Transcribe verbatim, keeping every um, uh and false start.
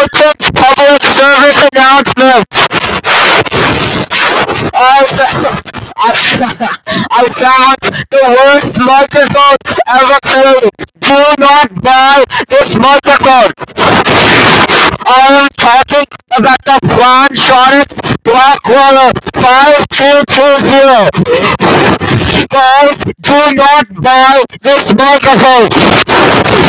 important public service announcement. I, I, I found the worst microphone ever created. Do not buy this microphone. I am talking about the Plantronics Blackwell five two two zero. Guys, do not buy this microphone.